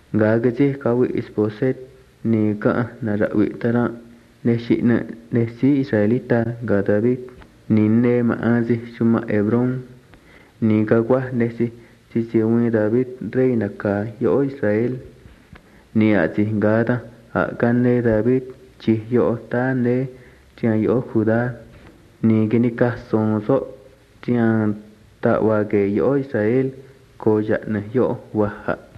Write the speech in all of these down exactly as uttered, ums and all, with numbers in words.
Nga gaji kawi isposet ni ka na rawi tara ne shi na ne si Israelita ga David ni ne maazi shuma Hebron ni ka kwa ne si si si wi David rey na ka yo Israel ni ati gata a kan ne David chi yo ta ne tia yo Judá ni gini ka son so tia ta wa ke yo Israel ko ya na yo wa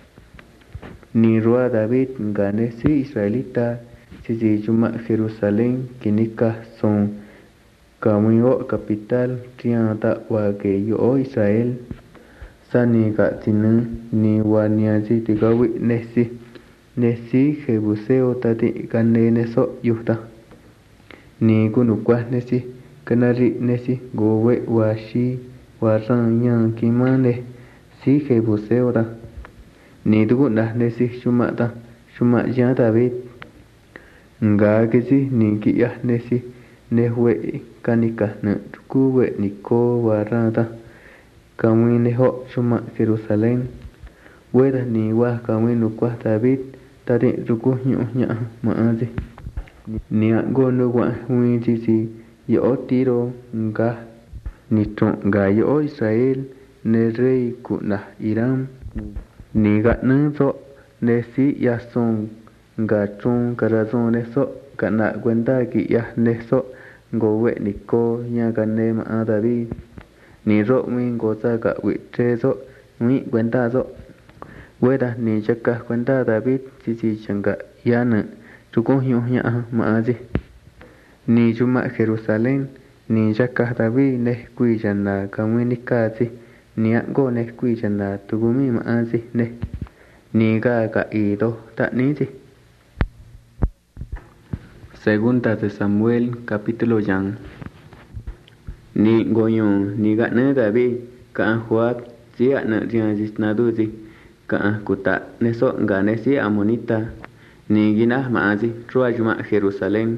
ni rua David nga ne si Israelita si si chuma Jerusalén kinika son kamio capital tia ta wa ke yo Israel sani ka tinu ni wa nia si tigawi ne si ne si Jebuseo tati kane ne so yuta ni kunu kwa ne si kanari ne si gowe wa shi wa ran yang kimane si Jebuseo ta ni tuku na ne si shuma ta shuma ya David nga ke si ni ki ya ne si ne we kanika na tuku we ni ko wa ran ta kamwi ne ho shuma Jerusalén we da ni wa kamwi nu kwa David tari tuku nyu nya ma azi ni a go no wa wi si si yo tiro nga ni tron nga yo Israel ne rey ku na Iram ni ga nang so ne si ya son nga tron karazon ne so kana kwenta ki ya ne so go we ni ko nya ka ne ma David ni ro mi go sa ka wi tre so mi kwenta so we da ni chaka kwenta David si si changa ya na tu ko hyo nya ma azi ni chuma Jerusalén ni chaka David ne kui jana ka mi ni ka si ni a go ne kui jana tu gu mi ma azi ne ni ga ka i do ta ni si Segunda de Samuel capítulo yang ni goyo ni ga ne David ka huat si a na ria jisna du si ka kuta ne so ga ne si amonita ni gina ma azi trua juma Jerusalén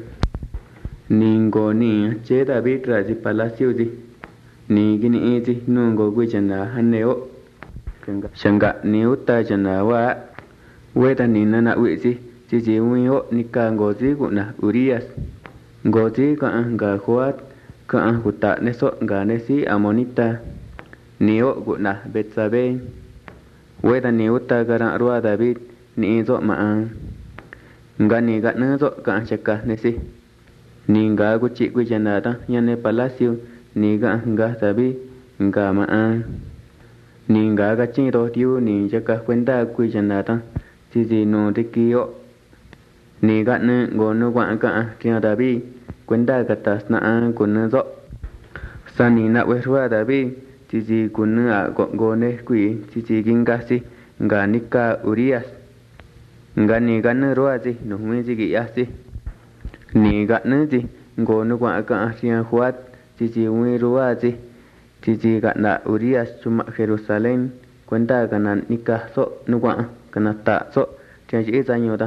ni go ni che David raji palacio si ni gini iti nungo gui jana haneo shanga ni uta jana wa weta ni nana wisi si si wio ni ka ngozi kuna Urias ngozi ka nga huat ka huta neso nga nesi amonita ni o kuna Betsabe weta ni uta gara rua David ni izo ma nga ni ga nezo ka chaka nesi ni nga guchi gui jana ta yane palacio ni ga nga David nga ma ni nga ga chi do tiu ni chaka kwenta gui jana ta si si no tikio ni ga ne go no wa ka tia David kwenta ga ta na kun zo sani na we rua David si si kun a go go ne kui si si ginga si nga nika Urias nga ni ga ne rua si no mi si gi ya si ni ga ne si go no wa ka tia huat si si wi rua si si si ga na Urias chuma Jerusalén kwenta ga na nika so no wa kana ta so tia ji za nyo ta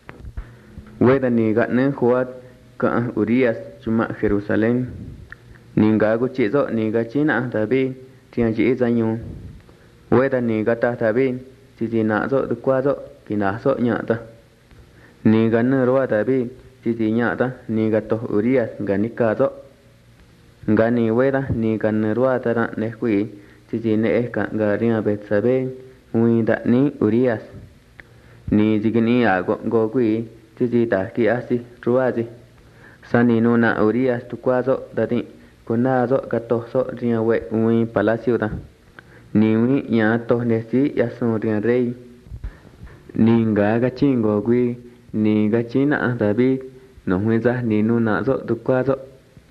we da ni ga ne huat ka Urias chuma Jerusalén ni ga gu chi zo ni ga chi na David tia ji za nyo we da ni ga ta David si si na zo du kwa zo ki na so nya ta ni ga ne ro David si si nya ta ni ga to Urias ga ni ka zo nga ni we da ni ga ne ro ta ra ne kui si si ne ka ga ria Betsabe wi da ni Urias ni jigini a go go kui si si ta ki asi ro si sani no na Urias tu kwa zo da ti kuna zo ka to so ria we wi palacio ta ni wi ya to ne si ya so ria rey ni nga ga chingo kui ni ga china David no wi za ni no na zo tu kwa zo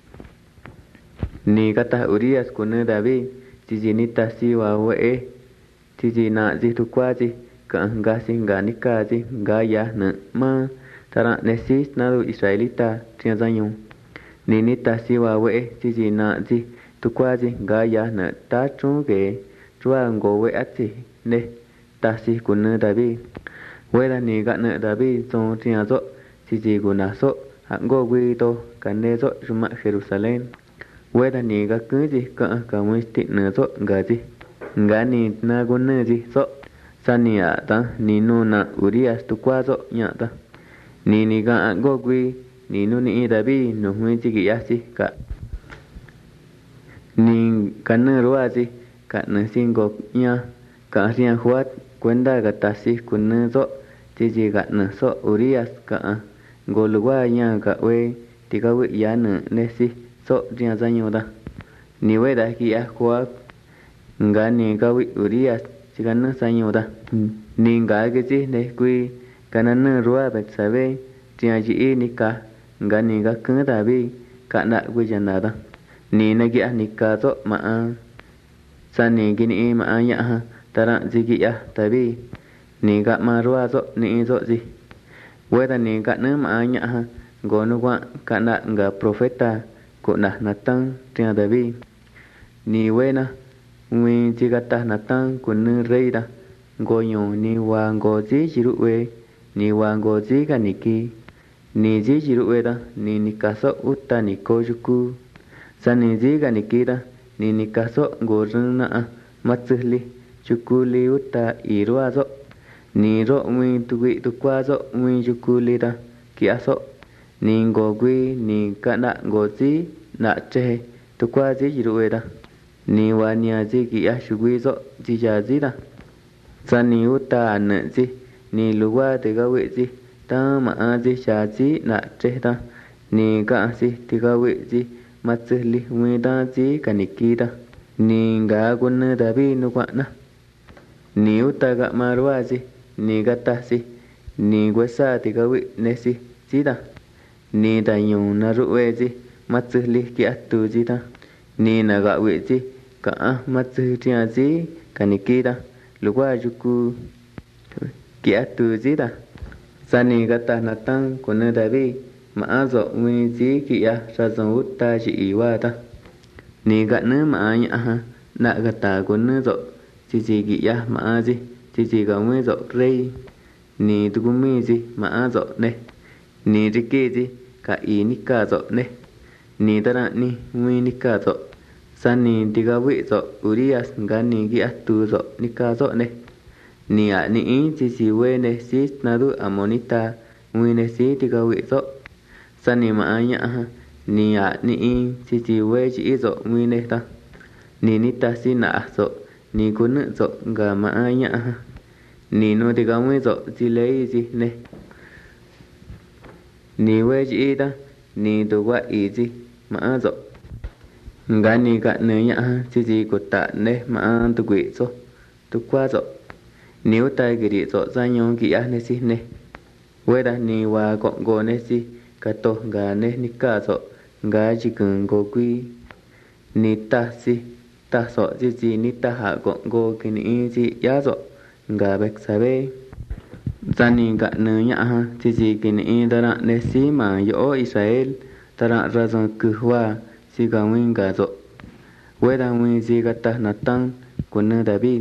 ni ga ta Urias kuna David si si ni ta si wa we si si na ji tu kwa ji ka nga si nga ni ka ji nga ya na ma tara ne si na do Israelita tia zanyo ni ni ta si wa we si si na ji tu kwa ji nga ya na ta chu ge chua ngo we ati ne ta si kuna David we la ni ga na David so tia zo si si kuna so ha ngo wi to ka ne zo chuma Jerusalén we da ni ga ku ji ka ka mu ti na zo ga ji nga ni na gu na ji so sani a ta ni nu na Urias tu qua zo nya ta ni ni ga go quy ni nu ni David no hui chi ki ya si ka ni kan ro si ka na sin go nya ka rian huat cuenta ga ta si kun zo chi chi ga na so Urias ka go lu wa nya ka we ti ka we ya na ne si so rian za nyo da ni we da ki ya huat nga ni ka we Urias chỉ cần nó sai nhiều ta nên cả cái gì này quy cái nó nở rùa bạch sa về chỉ là chỉ ní cả nga ní cả cứng ta bi cả nãy quy chân ta ní này kia ní cả zo mà sa ní cái ní mà nhá ha ta ra gì kia ta bi ní cả mà rùa zo ní zo gì quay ta ní cả nữa mà nhá ha gọi nó qua cả nãy nga profeta của na Natán chỉ là ta bi ní quay na nguyên chỉ gata Natán của nữ rei da goyo ni wa ngozi jiru we ni wa ngozi ga niki ni ji jiru we da ni nikaso utta ni kojuku sa ni ji ga niki da ni nikaso goruna matsuli chukuli utta irwa zo ni ro nguyên tu wi tu kwa zo nguyên chukuli da kiaso ni ngogwi ni kana ngozi na che tu kwa ji jiru we da ni wa nia ji ki a shugui zo ji ja ji da sa ni uta na ji ni lu wa te ga we ji ta ma a ji cha ji na che ta ni ga si ti ga we ji ma tsu li wi da ji ka ni ki da ni ga gun da bi nu kwa na ni uta ga ma ru a ji ni ga ta si ni gwa sa ti ga we ne si ji da ni da yu na ru we ji ma tsu li ki a tu ji da ni na ga we ji cả mắt chữ chia gì cả ní kia da lúc qua juku kia tu gì da sani gata Natán của nơi David mà zo nguyên gì kia ra dòng út ta chỉ wa ta ní gạ nữa mà nhá ha nạ gata của nơi zo chỉ chỉ kia mà gì chỉ chỉ cả nguyên zo rei ní tu mi gì mà zo ne ní gì kia gì cả ý ní cả zo ne ní ta ra ní nguyên ní cả zo sani tiga wi zo Urias ngani gi atu zo nika zo ne ni a ni chi chi we ne si nadu amonita wi ne si tiga wi zo sani ma anya ha ni a ni chi chi we chi zo wi ne ta ni ni ta si na zo ni kun zo ga ma anya ha ni no tiga wi zo chi le chi ne ni we chi ta ni do wa i chi ma zo ngani ga ne nya chi chi ko ta ne ma tu gwi so tu kwa so nếu tai gi ri so za nyong gi a ne si ne we da ni wa ko go ne si ka to ga ne ni ka so ga ji kun go quy ni ta si ta so chi chi ni ta ha ko go ki ni chi ya so ga bek sa be za ni ga ne nya ha chi chi ki ni da ra ne si ma yo Israel ta ra ra zo ku wa si ga nguyên ga zo we da nguyên si gata Natán của nơi David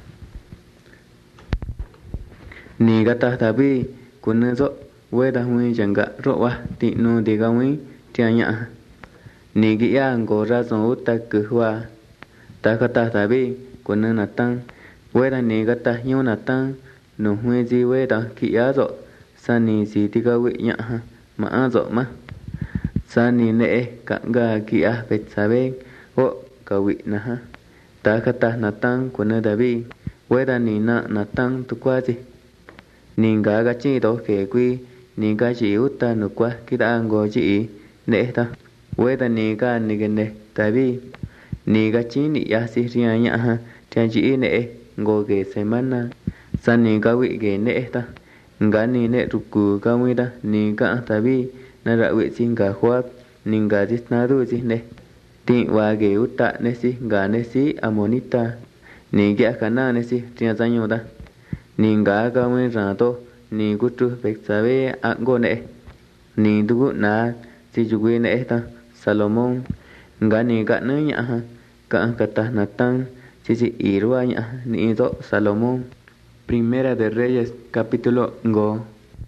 ni gata David của nơi zo we da nguyên chẳng ga ro wa ti no de ga nguyên tia nya ni gi ya ngo ra zo uta ku wa ta gata David của nơi Natán we da ni gata nyo Natán no hue ji we da ki ya zo sa ni si ti ga we nya ha ma zo ma sani ne ka ga kia bet sabe o ka wi na ha ta kata Natán của nơi David we da ni na Natán tu qua gì ni ga ga chi to ke quy ni ga chi uta nu qua ki da ngo chi ne ta we da ni ga ni ge ne David ni ga chi ni ya si ria nya ha cha chi ne ngo ge semana sani ga wi ge ne ta ga ni ne ruku ga wi da ni ga David na ra we sin ga khwa ninga dis na ru si ne ti wa ge uta ne si ga ne si amonita ni ge kana ne si tia za nyo da ninga ga we ra to ni gu tu bek sa be a go ne ni du gu na si ju we ne ta Salomón ga ni ga ne nya ha ka ka ta Natán si si irwa nya ni do Salomón. Primera de Reyes capítulo go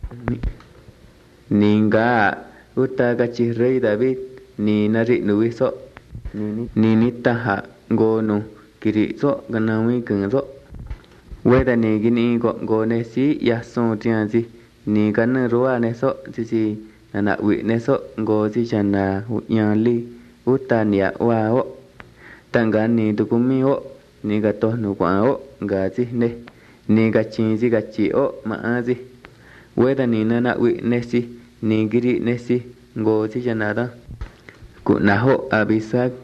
ninga uta ga chi rei David ni nari nui so ni ni ta ha go no kiri so ga na wi kun so Weda ni gini go go ne si ya son tian si ni kan ruwa ne so si si na wi ne so go si chana yan li utan ya wa o tanga ni tu kumi o ni ga to nu kwa o ga si ne ni ga chin si ga chi o ma a si weda ni na na wi ne si ni giri ne si go si chana da ku na ho abisak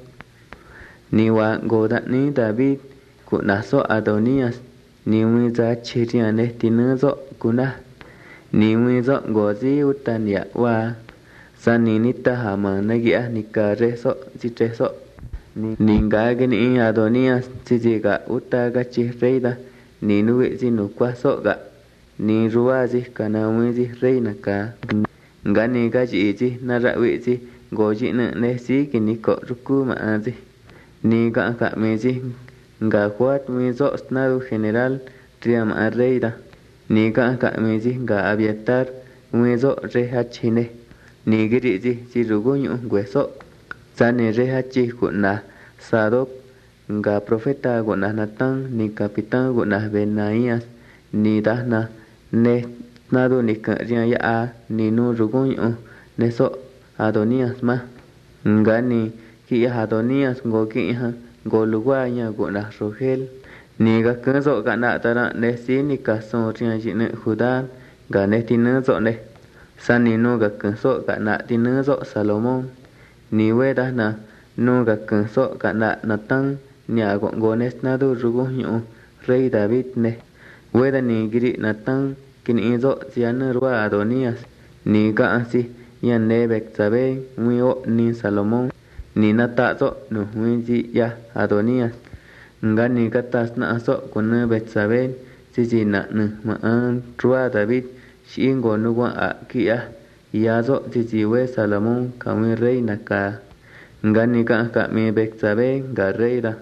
ni wa go da ni David ku na so Adonias ni wi za chi tia ne ti ne zo ku na ni wi zo go si utan ya wa sa ni ni ta ha ma na gi a ni ka re so si tre so ni ga ge ni Adonias si si ga uta ga chi re da ni nu wi si nu kwa so ga ni ruwa si ka na wi si re na ka ga ni ga chi chi na ra wi si go chi ne ne si ki ni ko ruku ma a si ni ga ka me si ga kwat mi zo snadu general triam a reida ni ga ka me si ga Abiatar mi zo re ha chi ne ni gi ri si si rugo nyu gwe so sa ni re ha chi ku na Sadok ga profeta ku na Natán ni capitan ku na Benaías ni da na ne snadu ni ka ria ya a ni nu rugo nyu ne so Adonías ma nga ni ki Adonías go ki ha go lugua nya go na Rogel ni ga ke zo ga na ta na ne si ni ka so ria ji ne Judá ga ne ti ne zo ne sa ni no ga ke so ga na ti ne zo Salomón ni we da na no ga ke so ga na Natán ni a go go ne na do rugo nyu rey David ne we da ni giri Natán kin i zo si an ruwa Adonías ni ga si yan ne Betsabe mi o ni Salomón ni na ta zo no wi ji ya Adonías nga ni ka tas na so kun Betsabe si ji na ne ma an ruwa David shi ngo nu wa a ki ya ya zo si ji we Salomón ka mi rey na ka nga ni ka ka mi Betsabe ga rey da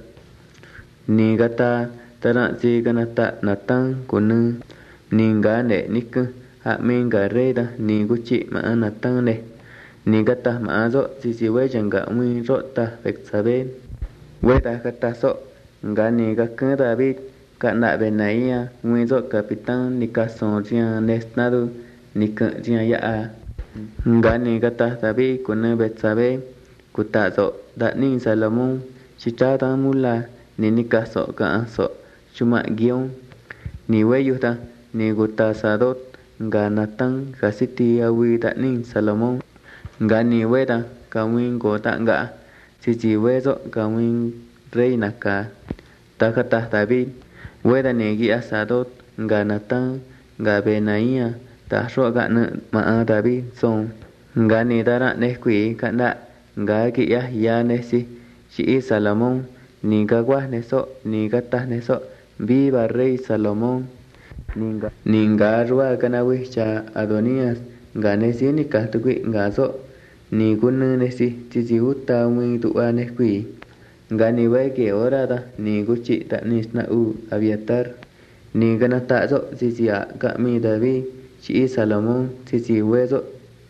ni ga ta ta na si ga na ta Natán kun ni nga ne ni ka a mi ga rey da ni gu chi ma Natán ne ni ga ta ma zo si si we jang ga mi ro ta Betsabe we ta ka ta so nga ni ga ke David ka na Benaía mi zo capitan ni ka son ria nesnado ni ka ria ya a nga ni ga ta David kun Betsabe ku ta zo da ni Salomón chi cha ta mula ni ni ka so ka so chuma gion ni we yu ta ni gu ta Sadok nga Natán ga si ti a wi da ni Salomón nga ni we da ka win go ta nga si chi we zo ka win rey na ka ta ka ta David we da ni gi a Sadok nga Natán nga Benaía ta ro ga na ma David son nga ni da ra ne kwi ka na nga gi ya ya ne si chi Salomón ni ga wa ne so ni ga ta ne so viva rey Salomón ni nga ni nga ruwa ka na wi cha Adonías nga ne si ni ka tu kwi nga so ni kun ne si chi chi uta mi tu a ne kwi nga ni we ke ora da ni gu chi ta ni na u Abiatar ni ga na ta zo chi chi a ka mi David chi Salomón chi chi we zo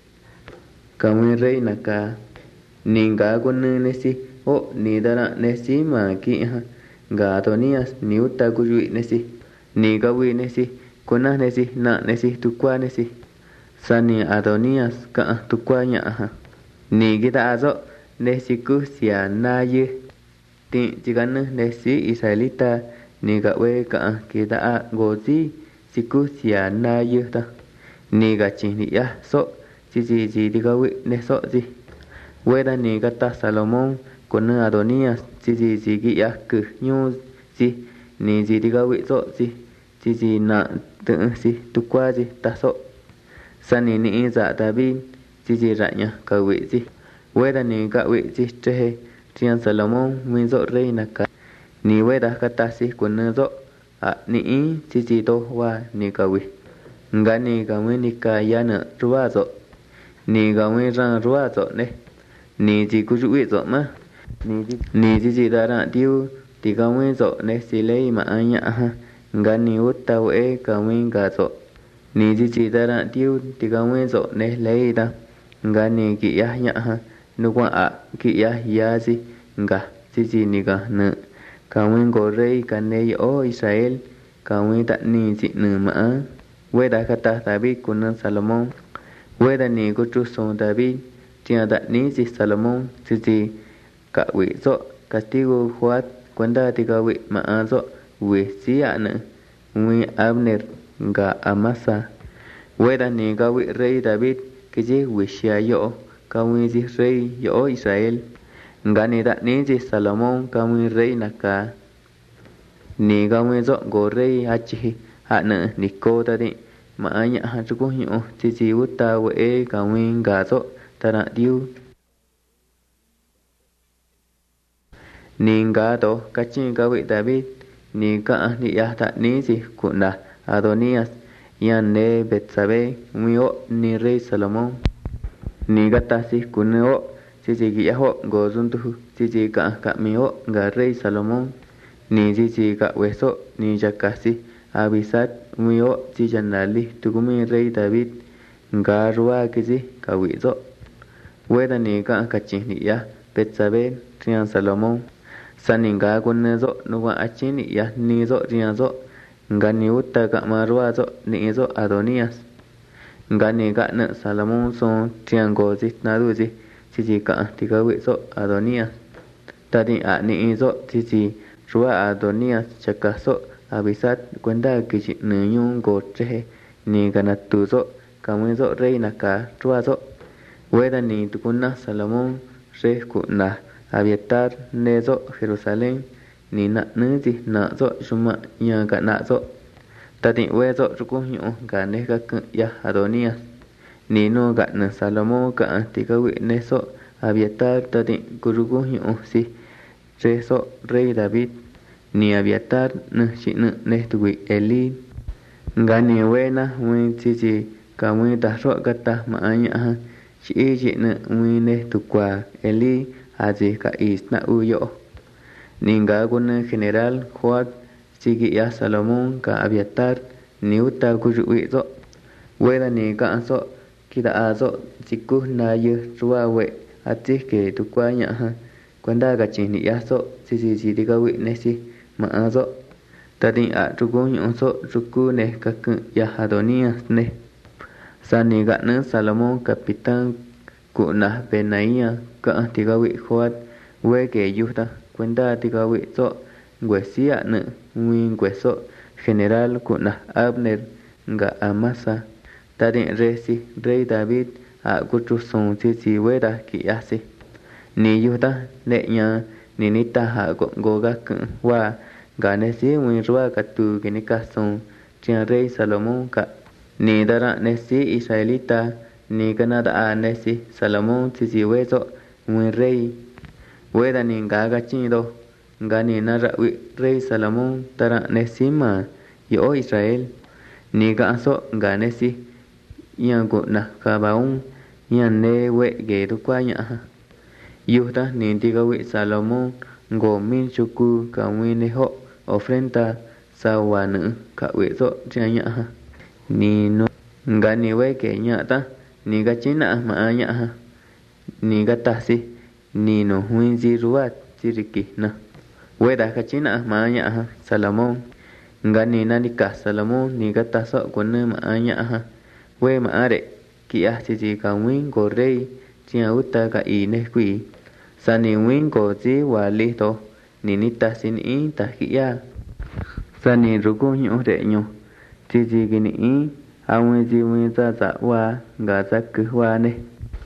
ka mi rey na ka ni nga kun ne si o ni da na ne si ma ki ha ga Adonías ni uta gu wi ne si ni ga wi ne si kuna ne si na ne si tu kwa ne si sa ni Adonías ka tu kwa nya ha ni gi ta zo ne si ku sia na ye ti chi gan ne si Israelita ni ga we ka ki da a go ji si ku sia na ye ta ni ga chi ni ya so chi chi chi di ga wi ne so ji we da ni ga ta Salomón kun Adonías chi chi chi gi ya ku nyu ji ni ji di ga wi so ji chi chi na tu si tu kwa ji ta so sa ni ni za David chi chi ra nya ka wi ji we da ni ga wi ji tre trian Salomón mi zo rey na ka ni we da ka ta si kun zo a ni chi chi to wa ni ka wi nga ni ga mi ni ka ya na ruwa zo ni ga mi ran ruwa zo ne ni ji ku ju wi zo ma ni ji ni ji ji da ra tiu ti ga mi zo ne si lei ma anya ha nga ni uta we ka mi ga zo ni ji ji da ra tiu ti ga mi zo ne lei da nga ni ki ya nya ha nu kwa a ki ya ya ji nga ji ji ni ga na ka mi go rey ka ne o Israel kawi ta ni ji nu ma we da kata David kunan Salomón we da ni ku chu son David tia da ni ji Salomón ji ji ka wi zo castigo juat cuenta ti ka wi ma a zo we si ana wi Abner ga Amasa we da ni ka wi rey David ki ji wi shia yo ka wi ji rey yo Israel nga ni da ni ji Salomón ka wi rey na ka ni ka wi zo go rey ha chi ha na ni ko ta di ma anya ha chu ko hyo chi chi uta we ka wi ga zo ta na diu ni ga to ka chi ka wi David ni ka ni ya ta ni ji ku na Adonias yan ne Betsabe wi o ni rey Salomón ni ga ta si ku ne o chi chi gi ya ho go zun tu chi chi ka ka mi o ga rey Salomón ni chi chi ka we so ni ja ka si Abisat wi o chi jan la li tu ku mi rey David ga ruwa ki ji ka wi zo we da ni ka ka chi ni ya Betsabe rian Salomón sa ni ga kun ne zo nu wa a chi ni ya ni zo rian zo nga ni uta ka ma ruwa zo ni zo Adonias nga ni ga na Salomón so rian go ji na du ji chi chi ka ti ka wi zo Adonias ta di a ni zo chi chi ruwa Adonias cha ka so Abisat cuenta que chi nu yun go che ni ga na tu zo ka mi zo rey na ka ruwa zo we da ni tu kun na Salomón re ku na Abiatar ne zo Jerusalén ni na nu ji na zo shuma ya ga na zo ta ti we zo ru ku hyo ga ne ga ya Adonias ni no ga na Salomón ka ti ka wi ne so Abiatar ta ti ku ru ku hyo si re so rey David ni Abiatar na chi na ne tu wi Eli nga ni we na wi chi chi ka wi ta ro ga ta ma anya ha chi chi na wi ne tu kwa Eli aji ka is na u yo ni ga kun general Joab chi gi ya Salomón ka Abiatar ni uta ku ru wi zo we da ni ka so ki da a zo chi ku na yu ruwa we a chi ke tu kwa nya ha cuenta ka chi ni ya so chi chi chi di ka wi ne si ma a zo ta di a tu ku nyu so tu ku ne ka ya Adonias ne sa ni ga na Salomón capitán ku na Benaía ka ti ka wi Joab we ke yu ta cuenta ti ka wi so we si a na wi we so general ku na Abner ga Amasa ta di re si rey David a ku tu son chi chi we da ki ya si ni yu ta le nya ni ni ta ha go go ga wa ga ne si wi ruwa ka tu ki ni ka son tia rey Salomón ka ni da ra ne si Israelita ni ka na da a ne si Salomón chi chi we zo wi rey we da ni ga ga chi do ga ni na ra wi rey Salomón ta ra ne si ma yo Israel ni ga so ga ne si yan go na ka ba un yan ne we ge tu kwa nya ha yu ta ni ti ka wi Salomón go min chu ku ka wi ne ho ofrenda sa wa nu ka wi zo tia nya ha ni no nga ni we ke nya ta ni ga chi na ma nya ha ni ga ta si ni no hui ji ruwa chi ri ki na we da ka chi na ma nya ha Salomón nga ni na ni ka Salomón ni ga ta so ko ne ma nya ha we ma are ki a chi ji ka wi go rey tia uta ka i ne kwi sa ni wi go ji wa li to ni ni ta sin i ta ki ya sa ni ru ko nyu de nyu chi chi ki ni i a wi ji wi za za wa ga za ku wa ne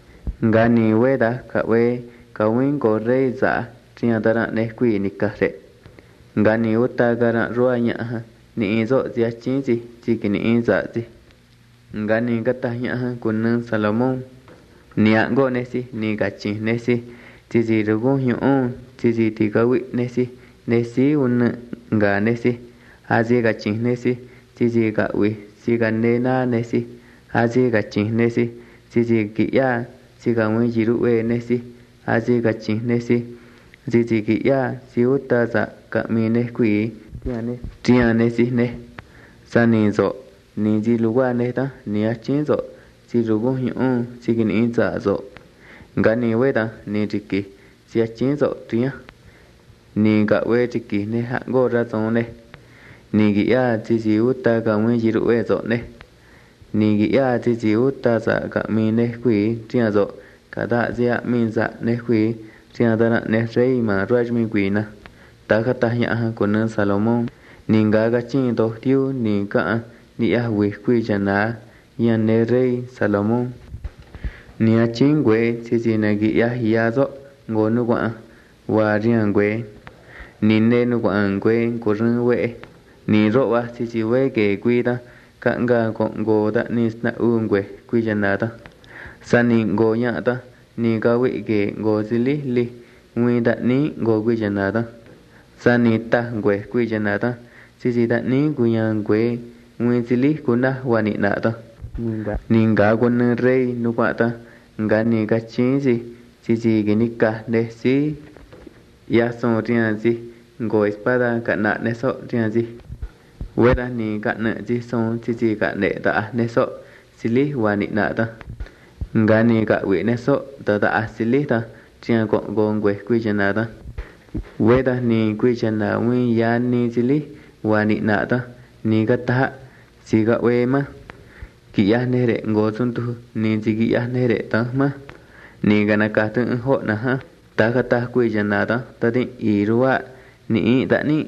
nga ni we da ka we ka wi go rey za tia da ra ne kwi ni ka re nga ni uta ga ra ro nya ha ni zo ji chi chi chi ki ni za ji nga ni ga ta nya ha kun Salomón ni a go ne si ni ga chi ne si chi chi ru go hyu chi chi ti ka wi ne si ne si un nga ne si a ji ga chi ne si chi chi ga wi si ga ne na ne si a ji ga chi ne si chi chi ki ya si ga wi ji ru we ne si a ji ga chi ne si chi chi ki ya si uta za ka mi ne kwi tia ne tia ne si ne sa ni zo ni ji lu wa ne ta ni a chi zo chi ru go hyu chi ki ni za zo nga ni we ta ni ti ki si a chi zo tia ni ga we ti ki ne ha go ra zo ne ni gia chi chi uta ka mi ji ru e zo ne ni gia chi chi uta sa ka mi ne quy chia zo ka da zia min za ne quy chia da ne rei mà raj mi quy na ta ka ta nya của nên Salomon ni ga ga chin to tiu ni ka ni a wi quy chana ya ne rei Salomon ni a chin gwe chi chi na gi ya ya zo ngo nu kwa wa riang gwe ni ne nu kwa gwe ko rung we ni ro wa chi chi we ke quy ta ka nga ko go da ni na u gwe quy chana ta sa ni go nya ta ni ga we ke go si li li ngui da ni go quy chana ta sa ni ta gwe quy chana ta chi chi da ni ku yang gwe ngui si li ku na wa ni na ta ni ga ko ne rei nu kwa ta nga ni ga chi chi chi chi ge ni ka de si ya so rian chi go espada ka na ne so rian chi we da ni ka ne chi so chi chi ka ne ta ne so si li wa ni na ta nga ni ka we ne so ta ta si li ta rian ko go gwe quy chana ta we da ni quy chana wi ya ni si li wa ni na ta ni ga ta si ga we ma ki ya ne re ngo sun tu ni ji ki ya ne re ta ma ni ga na ka tu ho na ha ta ka ta quy chana ta ta ti i ruwa ni ta ni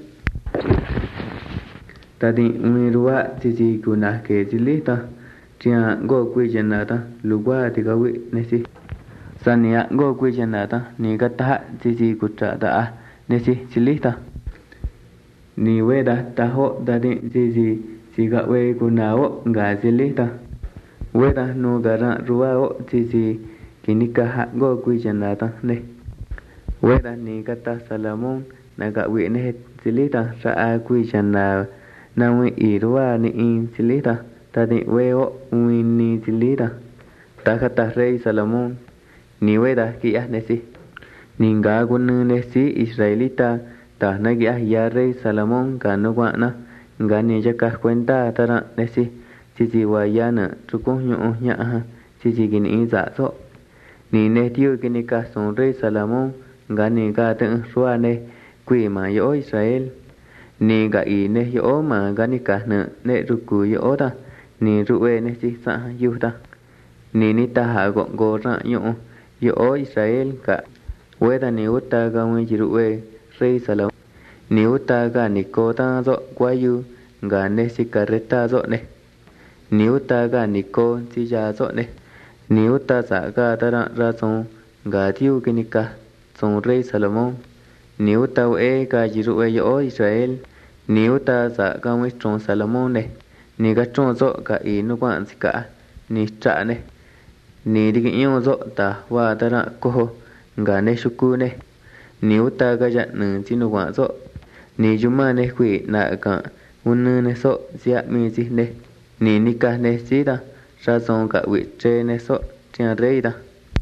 ta ti mi ruwa chi chi ku na ke si li ta chia go quy chana ta lu wa ti ga we ne si sa ni a go quy chana ta ni ga ta chi chi ku tra ta ne si si li ta ni we da ta ho da ti chi chi si ga we ku na o ga si li ta we da no ga ra ruwa o chi chi ki ni ka ha go quy chana ta ne we da ni ka ta Salomon na ga we ne si li ta sa a quy chana na we i ruwa ni in si li ta ta ti we o wi ni si li ta ta ka ta rei Salomon ni we da ki a ne si ni ga ku ne si Israelita ta na gi a ya rei Salomon ka no kwa na ga ni ja ka cuenta ta ra ne si chi chi wa ya na tu ko nyu nya ha chi chi gi ni za so ni ne tiu ki ni ka son rei Salomon ga ni ga te ruwa ne quy ma yo Israel ni ga i ne yo ma ga ni ka na ne ru ku yo ta ni ru we ne si sa yu ta ni ni ta ha go go ra yo yo Israel ka we ta ni uta ga wi ji ru we rei Salomon ni uta ga ni ko ta zo kwa yu ga ne si ka re ta zo ne ni uta ga ni ko si ja zo ne ni uta sa ga ta ra ra so ga tiu ki ni ka son rei Salomon ni uta we ga ji ru we yo Israel ni uta sa ga wi tron Salomon ne ni ga tron zo ga i nu kwa si ka ni tra ne ni di ki yo zo ta wa ta ra ko ga ne shuku ne ni uta ga ja nu chi nu kwa zo ni juma ne kwi na ka un ne so sia mi chi ne ni ni ka ne si ta sa son ka wi tre ne so tia rei ta.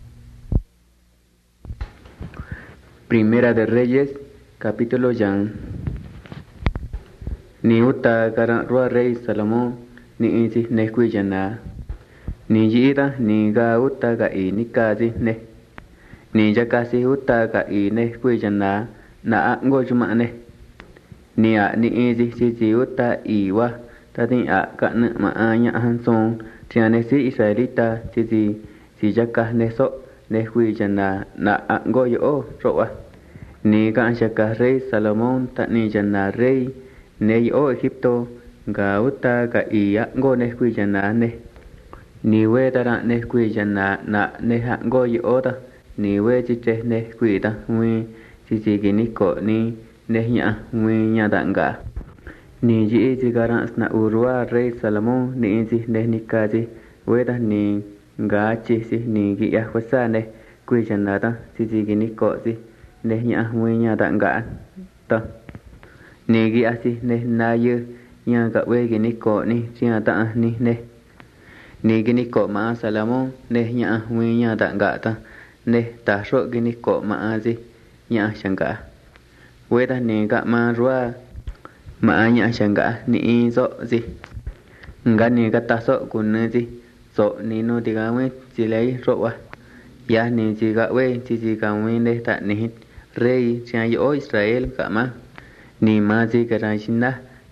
Primera de Reyes capítulo yang ni uta ka ra rei Salomon ni chi ne kwi jana ni ji ta ni ga uta ka i ni ka chi ne ni ja ka si uta ka i ne kwi jana na ngo juma ne ni a ni e ji si ji uta i wa ta ti a ka ne ma a nya han son tia ne si Israelita si ji si ja ka ne so ne kwi jana na a ngo yo ro wa ni ka sha ka rei Salomon ta ni jana rei ne yo Egipto ga uta ka i a ngo ne kwi jana ne ni we ta ra ne kwi jana na ne ha ngo yo ta ni we chi che ne kwi ta wi chi chi ki ni ko ni ne nya wi nya da nga ni ji ji ga ra na urwa rei Salomon ni ji ne ni ka ji we ta ni ga chi si ni gi ya kwa sa ne kwi jana ta chi chi ki ni ko si ne nya wi nya da nga ta ni gi a si ne na yu nya ga we ki ni ko ni nya ta ni ne ni gi ni ko ma Salomon ne nya wi nya da nga ta ne ta ro gi ni ko ma ji nya shanga we ta ni ga ma ruwa ma nya shanga ni zo ji nga ni ga ta so ku ne ji so ni no ti ga we ji lei ro wa ya ni ji ga we ji ji ga we ne ta ni rei cha yo Israel ka ma ni ma ji ga ra shin na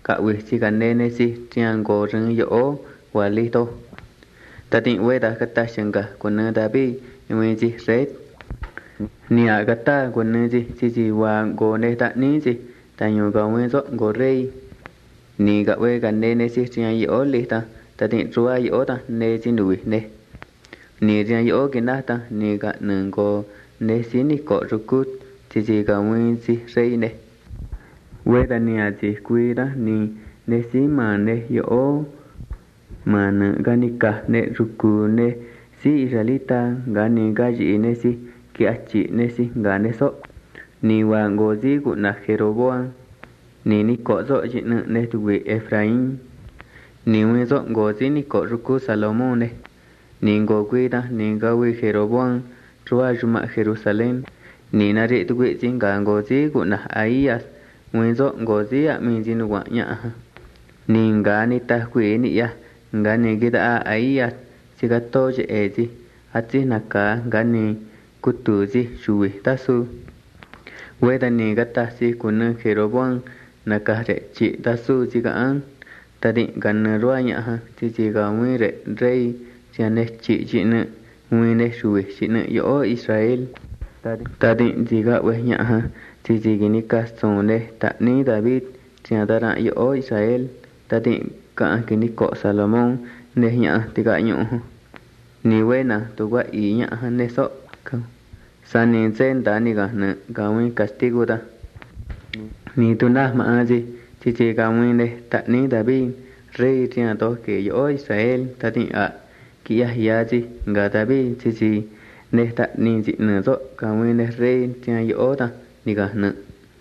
kawi chi kanene si triango rừng yo walito tatin weda kata shanga kuna dabi iwenji red nia kata kuna ji chi chi wa go ne ta ni ji tanyo ga wen zo go rei ni ga we kanene si triango yo lita tatin ruwa yo ta ne ji nui ne ni riang yo kina ta ni ga nang go ne si ni ko rukut chi chi ga wen ji rei ne we da ni a ji kui da ni ne si ma ne yo ma na ga ni ka ne ruku ne si israelita ga ni ga ji ne si ki a chi ne si ga ne so ni wa go ji ku na Jeroboam ni ni ko zo ji ne ne tu we Efraim ni we zo go ji ni ko ruku Salomon ne ni go kui da ni ga we Jeroboam rua juma Jerusalem ni na re tu we ji ga go ji ku na Aias we zo go ji a mi ji nu wa nya ni ga ni ta kui ni ya ga ni gi da Aias chi ga to je e ji a ji na ka ga ni ku tu ji shui ta su we da ni ga ta si ku na Jeroboam na ka re chi ta su ji ga an ta di ga na rua nya ha chi chi ga we re rei chi ne chi chi ne we ne shui chi ne yo Israel ta di ji ga we nya ha chi chi gi ni ka so ne ta ni David chi da ra yo Israel ta di ka ki ni ko Salomon ne nya ti ga nyu ni we na tu ga i nya ha ne so sa ni zen da ni ga na ga we castigo da ni tu na ma ji chi chi ga we ne ta ni David rei chi to ke yo Israel ta di a ki ya ya ji ga David chi chi ne ta ni ji na so ga we ne rei chi yo ta ni ga na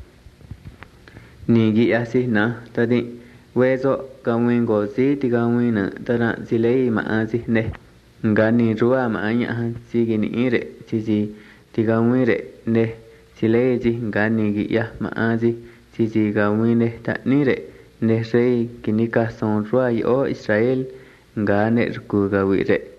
ni gi a si na ta di we zo ga we go ji ti ga we na ta ra ji lei ma ji ne ga ni ruwa ma nya ha ji gi ni re chi chi ti ga we re ne ji lei ji ga ni gi ya ma ji chi chi ga we ne ta ni re ne rei ki ni ka son ruwa yo Israel ga ne ku ga we re